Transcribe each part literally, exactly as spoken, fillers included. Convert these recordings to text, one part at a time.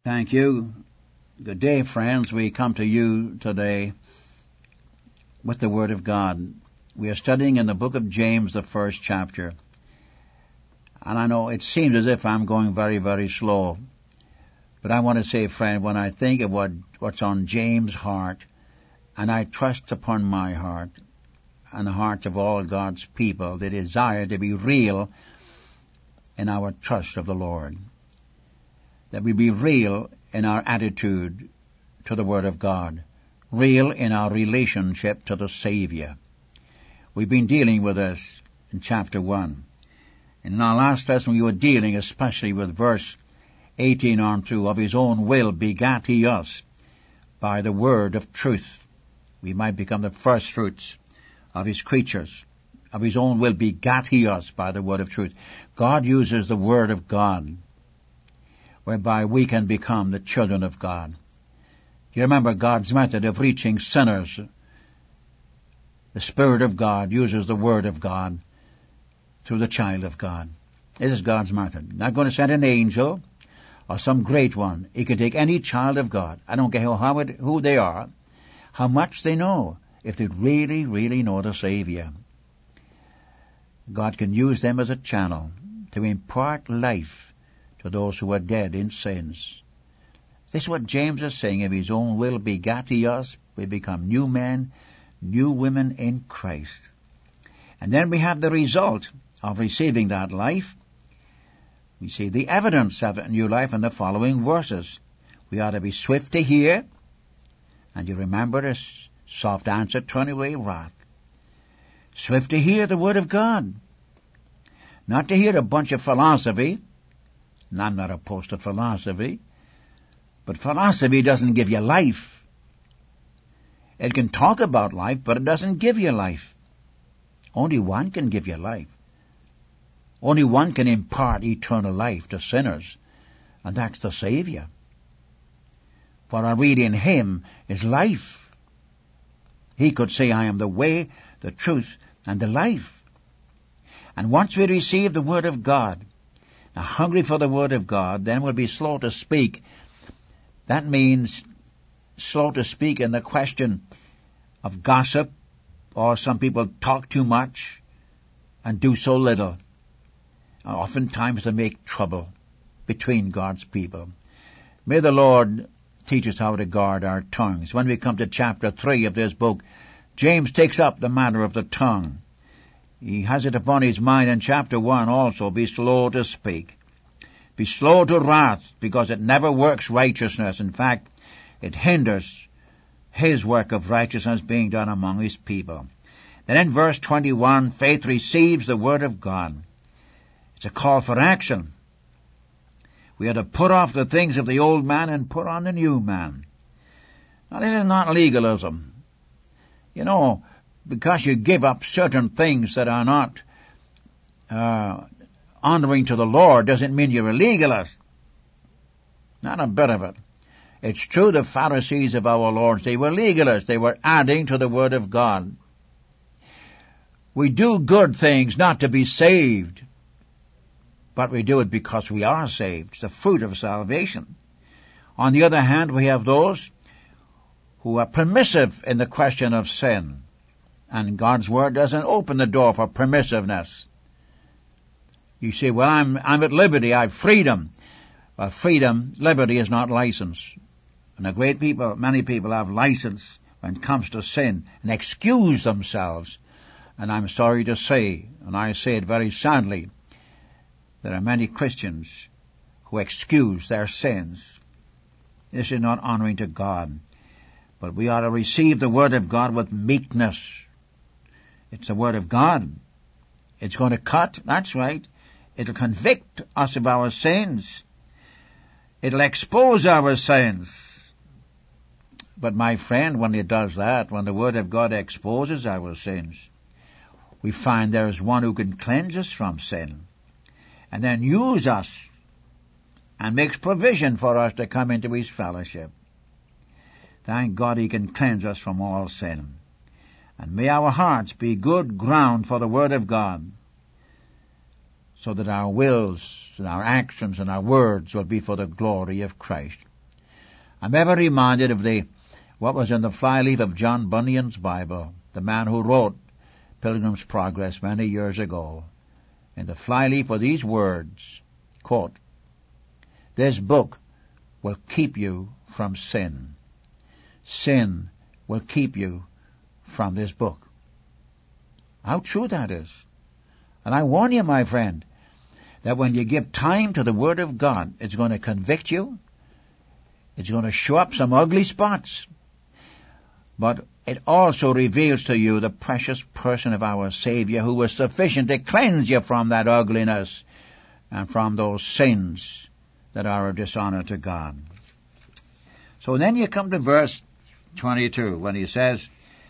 Thank you. Good day, friends. We come to you today with the Word of God. We are studying in the book of James, the first chapter. And I know it seems as if I'm going very, very slow. But I want to say, friend, when I think of what, what's on James' heart, and I trust upon my heart, and the hearts of all God's people, the desire to be real in our trust of the Lord. That we be real in our attitude to the Word of God, real in our relationship to the Savior. We've been dealing with this in chapter one. In our last lesson we were dealing especially with verse eighteen on through, of His own will begat He us by the word of truth. We might become the first fruits of His creatures. Of His own will begat He us by the word of truth. God uses the Word of God whereby we can become the children of God. You remember God's method of reaching sinners. The Spirit of God uses the Word of God through the child of God. This is God's method. Not going to send an angel or some great one. He can take any child of God. I don't care how it, who they are, how much they know, if they really, really know the Savior. God can use them as a channel to impart life to those who are dead in sins. This is what James is saying. Of His own will begat He us. We become new men, new women in Christ. And then we have the result of receiving that life. We see the evidence of that new life in the following verses. We ought to be swift to hear. And you remember this soft answer, turn away wrath. Swift to hear the Word of God. Not to hear a bunch of philosophy. And I'm not opposed to philosophy. But philosophy doesn't give you life. It can talk about life, but it doesn't give you life. Only one can give you life. Only one can impart eternal life to sinners, and that's the Savior. For I read in Him is life. He could say, I am the way, the truth, and the life. And once we receive the Word of God, now hungry for the Word of God, then we'll be slow to speak. That means slow to speak in the question of gossip, or some people talk too much and do so little. And oftentimes they make trouble between God's people. May the Lord teach us how to guard our tongues. When we come to chapter three of this book, James takes up the matter of the tongue. He has it upon his mind in chapter one also, be slow to speak. Be slow to wrath, because it never works righteousness. In fact, it hinders His work of righteousness being done among His people. Then in verse twenty-one, faith receives the Word of God. It's a call for action. We are to put off the things of the old man and put on the new man. Now this is not legalism. You know, because you give up certain things that are not uh, honoring to the Lord doesn't mean you're a legalist. Not a bit of it. It's true the Pharisees of our Lord, they were legalists. They were adding to the Word of God. We do good things not to be saved, but we do it because we are saved. It's the fruit of salvation. On the other hand, we have those who are permissive in the question of sin. And God's Word doesn't open the door for permissiveness. You say, well, I'm, I'm at liberty, I have freedom. Well, freedom, liberty is not license. And a great people, many people have license when it comes to sin and excuse themselves. And I'm sorry to say, and I say it very sadly, there are many Christians who excuse their sins. This is not honoring to God. But we ought to receive the Word of God with meekness. It's the Word of God. It's going to cut, that's right. It'll convict us of our sins. It'll expose our sins. But my friend, when it does that, when the Word of God exposes our sins, we find there is one who can cleanse us from sin and then use us and makes provision for us to come into His fellowship. Thank God He can cleanse us from all sin. And may our hearts be good ground for the Word of God, so that our wills and our actions and our words will be for the glory of Christ. I'm ever reminded of the what was in the flyleaf of John Bunyan's Bible, the man who wrote Pilgrim's Progress many years ago. In the flyleaf were these words, quote, "This book will keep you from sin. Sin will keep you from this book." How true that is. And I warn you, my friend, that when you give time to the Word of God, it's going to convict you. It's going to show up some ugly spots. But it also reveals to you the precious person of our Savior, who was sufficient to cleanse you from that ugliness and from those sins that are a dishonor to God. So then you come to verse twenty-two, when he says,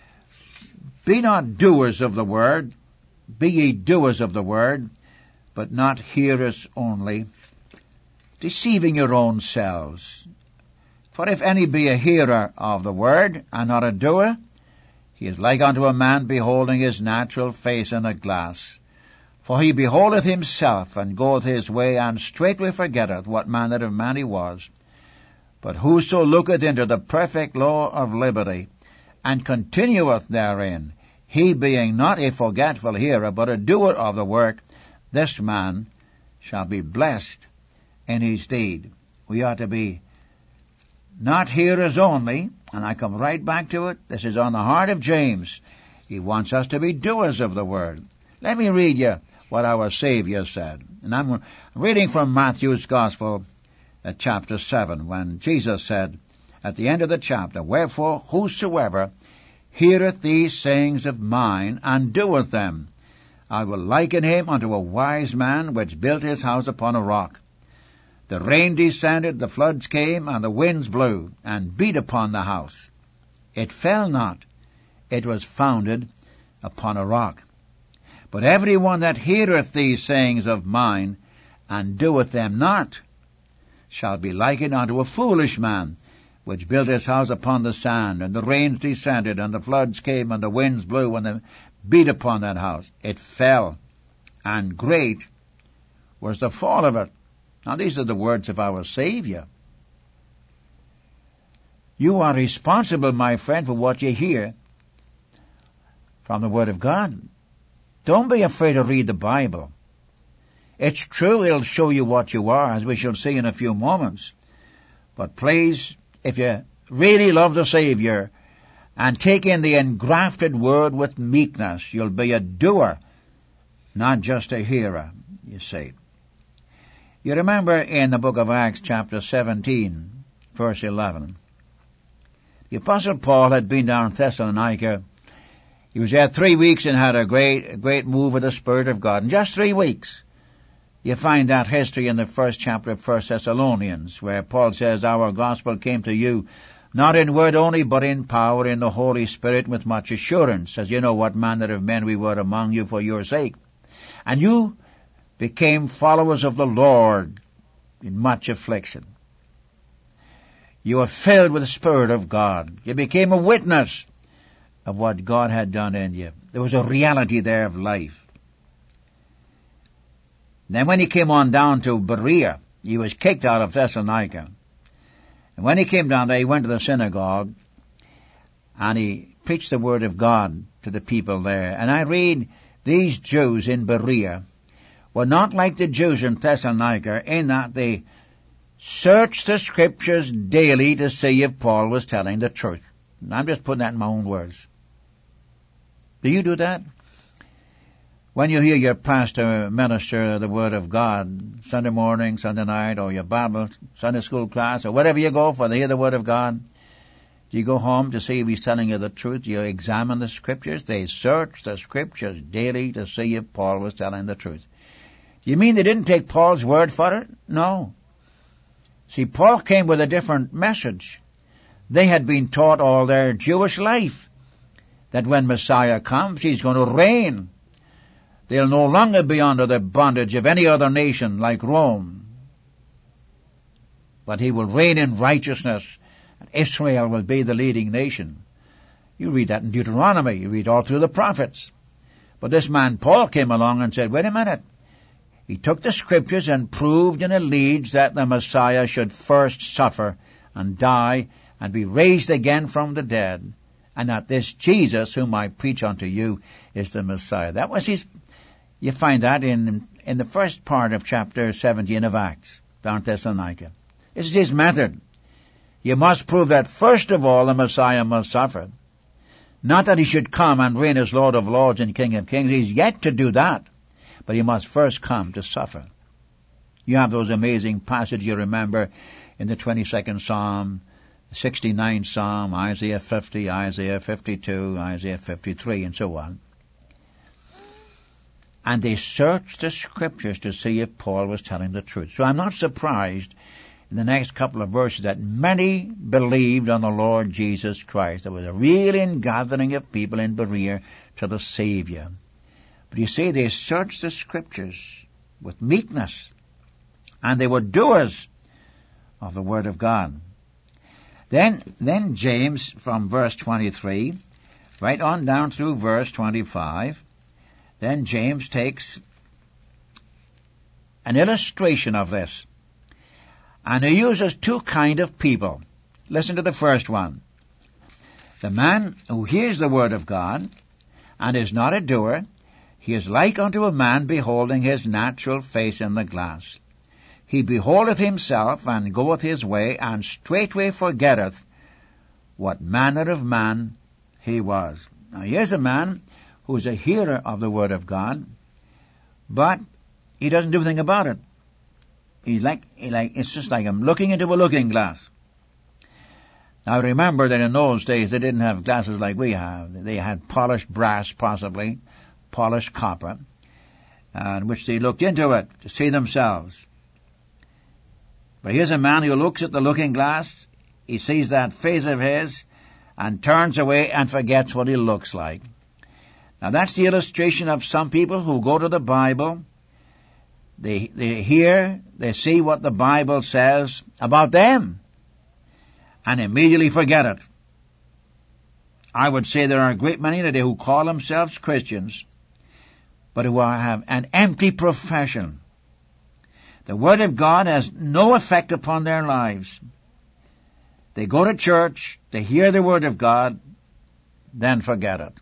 "Be not doers of the word, be ye doers of the word, but not hearers only, deceiving your own selves. For if any be a hearer of the word, and not a doer, he is like unto a man beholding his natural face in a glass. For he beholdeth himself, and goeth his way, and straightway forgetteth what manner of man he was. But whoso looketh into the perfect law of liberty, and continueth therein, he being not a forgetful hearer, but a doer of the work, this man shall be blessed in his deed." We ought to be not hearers only, and I come right back to it. This is on the heart of James. He wants us to be doers of the word. Let me read you what our Savior said. And I'm reading from Matthew's Gospel, at chapter seven, when Jesus said, at the end of the chapter, "Wherefore whosoever heareth these sayings of mine, and doeth them, I will liken him unto a wise man which built his house upon a rock. The rain descended, the floods came, and the winds blew, and beat upon the house. It fell not, it was founded upon a rock. But every one that heareth these sayings of mine, and doeth them not, shall be likened unto a foolish man, which built his house upon the sand, and the rains descended, and the floods came, and the winds blew, and they beat upon that house. It fell, and great was the fall of it." Now these are the words of our Savior. You are responsible, my friend, for what you hear from the Word of God. Don't be afraid to read the Bible. It's true it'll show you what you are, as we shall see in a few moments. But please, if you really love the Savior and take in the engrafted Word with meekness, you'll be a doer, not just a hearer, you see. You remember in the book of Acts chapter seventeen, verse eleven, the Apostle Paul had been down in Thessalonica. He was there three weeks and had a great, great move of the Spirit of God. In just three weeks. You find that history in the first chapter of First Thessalonians, where Paul says, "Our gospel came to you, not in word only, but in power, in the Holy Spirit, with much assurance, as you know what manner of men we were among you for your sake. And you became followers of the Lord in much affliction. You were filled with the Spirit of God. You became a witness of what God had done in you." There was a reality there of life. Then when he came on down to Berea, he was kicked out of Thessalonica. And when he came down there, he went to the synagogue, and he preached the word of God to the people there. And I read, these Jews in Berea were not like the Jews in Thessalonica, in that they searched the Scriptures daily to see if Paul was telling the truth. And I'm just putting that in my own words. Do you do that? When you hear your pastor minister the Word of God, Sunday morning, Sunday night, or your Bible, Sunday school class, or wherever you go for to hear the Word of God, do you go home to see if he's telling you the truth? Do you examine the Scriptures? They searched the Scriptures daily to see if Paul was telling the truth. Do you mean they didn't take Paul's word for it? No. See, Paul came with a different message. They had been taught all their Jewish life that when Messiah comes, he's going to reign. They'll no longer be under the bondage of any other nation like Rome. But he will reign in righteousness, and Israel will be the leading nation. You read that in Deuteronomy. You read all through the prophets. But this man Paul came along and said, wait a minute. He took the Scriptures and proved in a leads that the Messiah should first suffer and die and be raised again from the dead, and that this Jesus whom I preach unto you is the Messiah. That was his, you find that in, in the first part of chapter seventeen of Acts, down Thessalonica. This is his method. You must prove that first of all the Messiah must suffer. Not that he should come and reign as Lord of Lords and King of Kings. He's yet to do that. But he must first come to suffer. You have those amazing passages you remember in the twenty-second Psalm, the sixty-ninth Psalm, Isaiah fifty, Isaiah fifty-two, Isaiah fifty-three, and so on. And they searched the Scriptures to see if Paul was telling the truth. So I'm not surprised in the next couple of verses that many believed on the Lord Jesus Christ. There was a real ingathering of people in Berea to the Savior. But you see, they searched the Scriptures with meekness, and they were doers of the Word of God. Then, then James, from verse twenty-three, right on down through verse twenty-five, then James takes an illustration of this. And he uses two kind of people. Listen to the first one. The man who hears the word of God and is not a doer, he is like unto a man beholding his natural face in the glass. He beholdeth himself, and goeth his way, and straightway forgetteth what manner of man he was. Now here's a man who is a hearer of the word of God, but he doesn't do anything about it. He's like, he like, it's just like I'm looking into a looking glass. Now remember that in those days they didn't have glasses like we have. They had polished brass, possibly, polished copper, in which they looked into it to see themselves. But here's a man who looks at the looking glass, he sees that face of his, and turns away and forgets what he looks like. Now that's the illustration of some people who go to the Bible. They, they hear, they see what the Bible says about them, and immediately forget it. I would say there are a great many today who call themselves Christians, but who are, have an empty profession. The Word of God has no effect upon their lives. They go to church, they hear the Word of God, then forget it.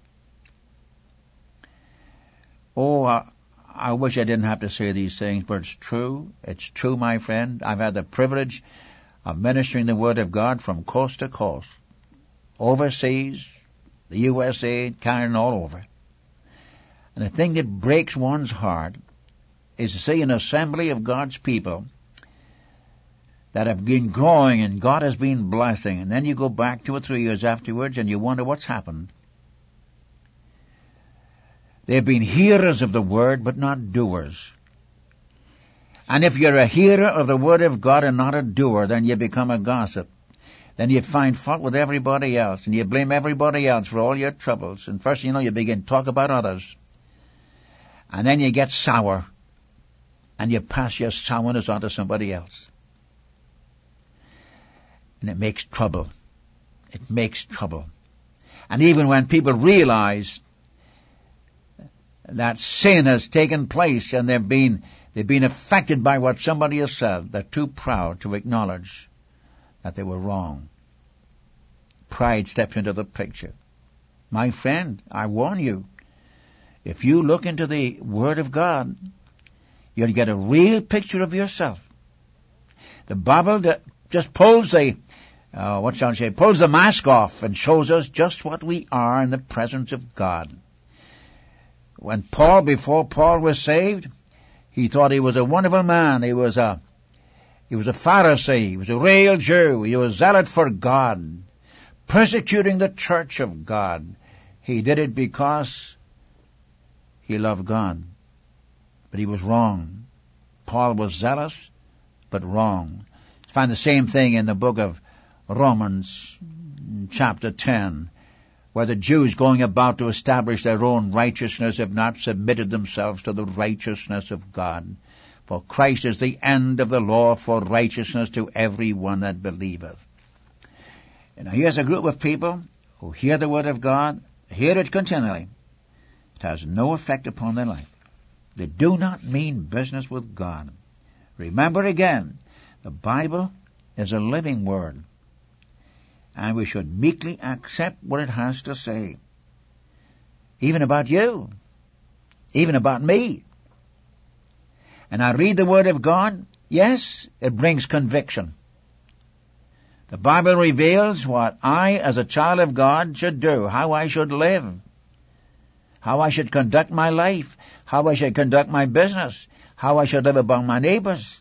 Oh, uh, I wish I didn't have to say these things, but it's true. It's true, my friend. I've had the privilege of ministering the Word of God from coast to coast, overseas, the U S A, Canada, and all over. And the thing that breaks one's heart is to see an assembly of God's people that have been growing and God has been blessing, and then you go back two or three years afterwards and you wonder what's happened. They've been hearers of the Word, but not doers. And if you're a hearer of the Word of God and not a doer, then you become a gossip. Then you find fault with everybody else, and you blame everybody else for all your troubles. And first you know, you begin to talk about others. And then you get sour, and you pass your sourness on to somebody else. And it makes trouble. It makes trouble. And even when people realize that sin has taken place and they've been, they've been affected by what somebody has said, they're too proud to acknowledge that they were wrong. Pride steps into the picture. My friend, I warn you, if you look into the Word of God, you'll get a real picture of yourself. The Bible just pulls the, uh, what shall I say, pulls the mask off and shows us just what we are in the presence of God. When Paul, before Paul was saved, he thought he was a wonderful man. He was a, he was a Pharisee. He was a real Jew. He was zealot for God, persecuting the church of God. He did it because he loved God. But he was wrong. Paul was zealous, but wrong. You find the same thing in the book of Romans, chapter ten. Where the Jews going about to establish their own righteousness have not submitted themselves to the righteousness of God. For Christ is the end of the law for righteousness to every one that believeth. And now here's a group of people who hear the Word of God, hear it continually. It has no effect upon their life. They do not mean business with God. Remember again, the Bible is a living Word. and we should meekly accept what it has to say. Even about you. Even about me. And I read the Word of God. Yes, it brings conviction. The Bible reveals what I, as a child of God, should do, how I should live, how I should conduct my life, how I should conduct my business, how I should live among my neighbors.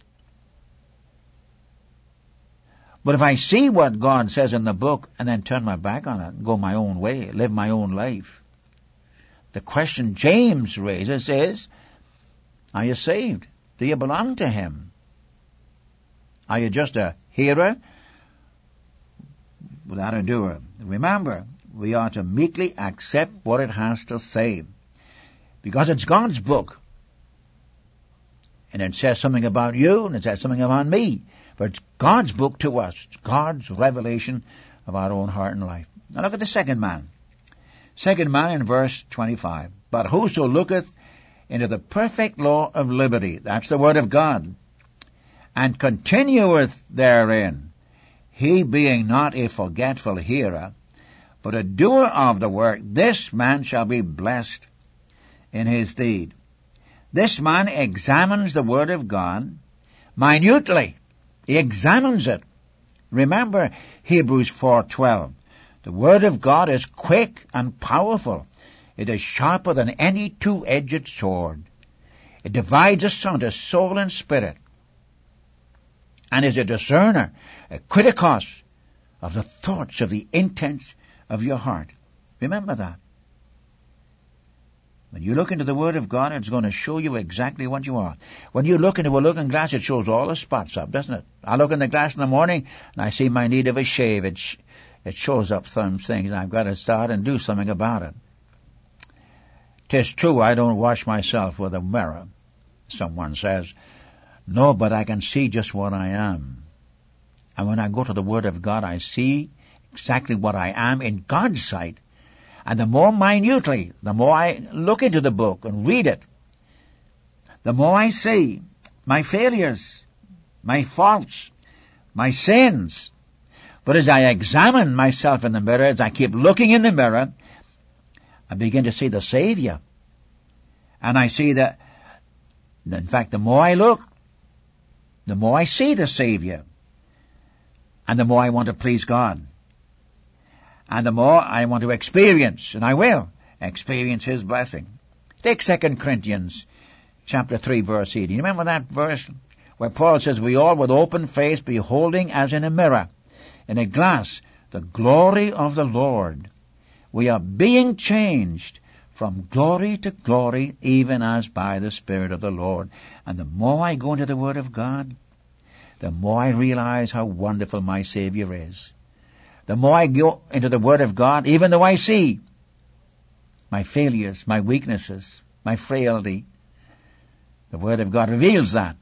But if I see what God says in the book and then turn my back on it and go my own way, live my own life, the question James raises is, are you saved? Do you belong to Him? Are you just a hearer without a doer? Remember, we are to meekly accept what it has to say, because it's God's book. And it says something about you, and it says something about me. But it's God's book to us. It's God's revelation of our own heart and life. Now look at the second man. Second man in verse twenty-five. But whoso looketh into the perfect law of liberty, that's the word of God, and continueth therein, he being not a forgetful hearer, but a doer of the work, this man shall be blessed in his deed. This man examines the word of God minutely. He examines it. Remember Hebrews four twelve. The word of God is quick and powerful. It is sharper than any two-edged sword. It divides asunder soul and spirit, and is a discerner, a criticos of the thoughts, of the intents of your heart. Remember that. When you look into the Word of God, it's going to show you exactly what you are. When you look into a looking glass, it shows all the spots up, doesn't it? I look in the glass in the morning, and I see my need of a shave. It, sh- it shows up some things, and I've got to start and do something about it. 'Tis true I don't wash myself with a mirror, someone says. No, but I can see just what I am. And when I go to the Word of God, I see exactly what I am in God's sight. And the more minutely, the more I look into the book and read it, the more I see my failures, my faults, my sins. But as I examine myself in the mirror, as I keep looking in the mirror, I begin to see the Savior. And I see that, in fact, the more I look, the more I see the Savior. And the more I want to please God. And the more I want to experience, and I will, experience His blessing. Take Second Corinthians chapter three, verse eighteen. Remember that verse where Paul says, we all with open face beholding as in a mirror, in a glass, the glory of the Lord. We are being changed from glory to glory, even as by the Spirit of the Lord. And the more I go into the Word of God, the more I realize how wonderful my Savior is. The more I go into the Word of God, even though I see my failures, my weaknesses, my frailty, the Word of God reveals that.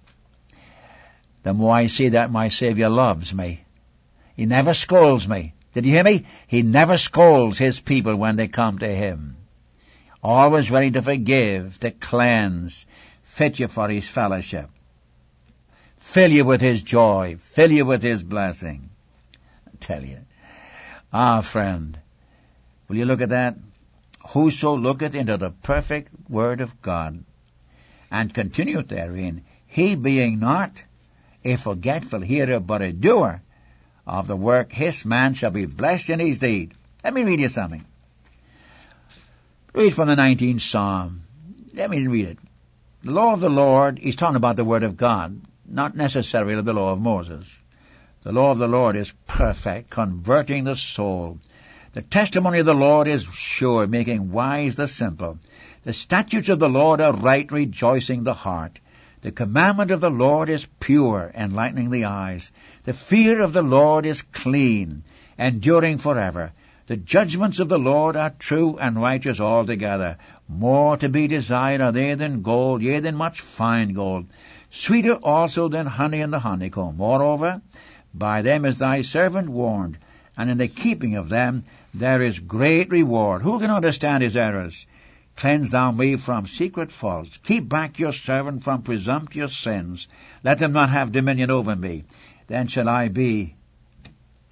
The more I see that my Savior loves me. He never scolds me. Did you hear me? He never scolds His people when they come to Him. Always ready to forgive, to cleanse, fit you for His fellowship. Fill you with His joy, fill you with His blessing. I tell you. Ah, friend, will you look at that? Whoso looketh into the perfect word of God, and continueth therein, he being not a forgetful hearer, but a doer of the work, his man shall be blessed in his deed. Let me read you something. Read from the nineteenth Psalm. Let me read it. The law of the Lord, he's talking about the word of God, not necessarily the law of Moses. The law of the Lord is perfect, converting the soul. The testimony of the Lord is sure, making wise the simple. The statutes of the Lord are right, rejoicing the heart. The commandment of the Lord is pure, enlightening the eyes. The fear of the Lord is clean, enduring forever. The judgments of the Lord are true and righteous altogether. More to be desired are they than gold, yea, than much fine gold. Sweeter also than honey in the honeycomb. Moreover, by them is thy servant warned, and in the keeping of them there is great reward. Who can understand his errors? Cleanse thou me from secret faults. Keep back your servant from presumptuous sins. Let them not have dominion over me. Then shall I be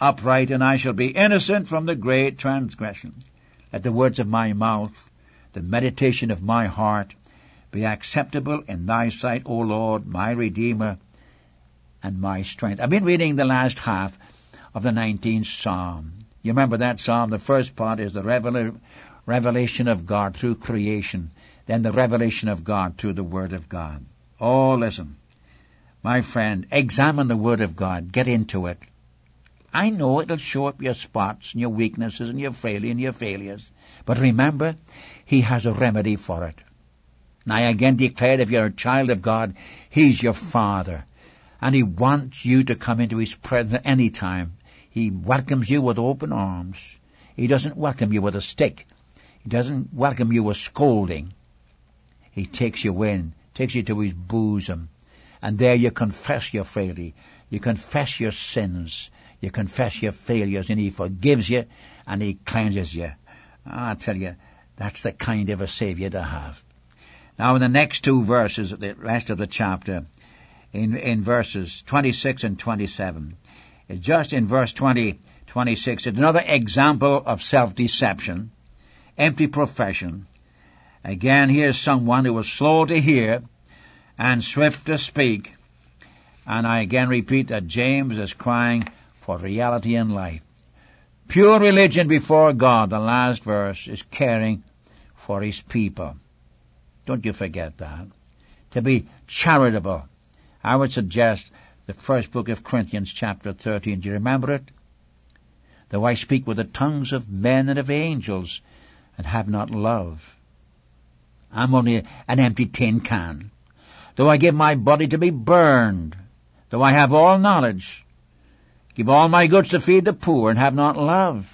upright, and I shall be innocent from the great transgression. Let the words of my mouth, the meditation of my heart, be acceptable in thy sight, O Lord, my Redeemer and my strength. I've been reading the last half of the nineteenth Psalm. You remember that Psalm? The first part is the revel- revelation of God through creation, then the revelation of God through the Word of God. Oh, listen, my friend, examine the Word of God. Get into it. I know it'll show up your spots and your weaknesses and your frailty and your failures. But remember, He has a remedy for it. And I again declare, if you're a child of God, He's your Father. And He wants you to come into His presence at any time. He welcomes you with open arms. He doesn't welcome you with a stick. He doesn't welcome you with scolding. He takes you in, takes you to His bosom. And there you confess your frailty. You confess your sins. You confess your failures. And He forgives you and He cleanses you. I tell you, that's the kind of a Savior to have. Now in the next two verses, the rest of the chapter, in, in verses twenty-six and twenty-seven, just in verse twenty, twenty-six, it's another example of self-deception, empty profession. Again, here's someone who was slow to hear and swift to speak. And I again repeat that James is crying for reality in life. Pure religion before God, the last verse, is caring for His people. Don't you forget that. To be charitable. I would suggest the first book of Corinthians, chapter thirteen. Do you remember it? Though I speak with the tongues of men and of angels, and have not love, I'm only an empty tin can. Though I give my body to be burned, though I have all knowledge, give all my goods to feed the poor, and have not love,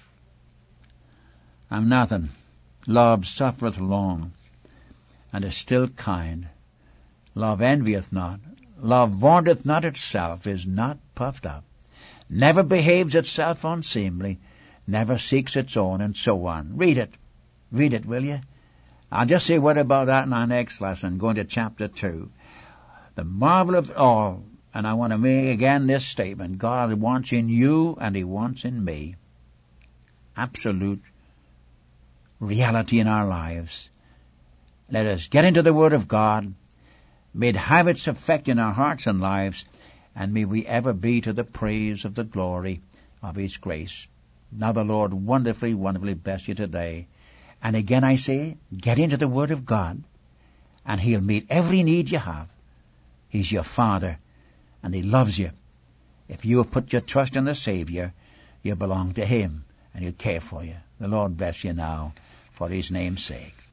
I'm nothing. Love suffereth long, and is still kind. Love envieth not. Love vaunteth not itself, is not puffed up, never behaves itself unseemly, never seeks its own, and so on. Read it. Read it, will you? I'll just say what about that in our next lesson, going to chapter two. The marvel of all, and I want to make again this statement, God wants in you and He wants in me absolute reality in our lives. Let us get into the Word of God. May it have its effect in our hearts and lives, and may we ever be to the praise of the glory of His grace. Now the Lord wonderfully, wonderfully bless you today. And again I say, get into the Word of God, and He'll meet every need you have. He's your Father, and He loves you. If you have put your trust in the Savior, you belong to Him, and He'll care for you. The Lord bless you now, for His name's sake.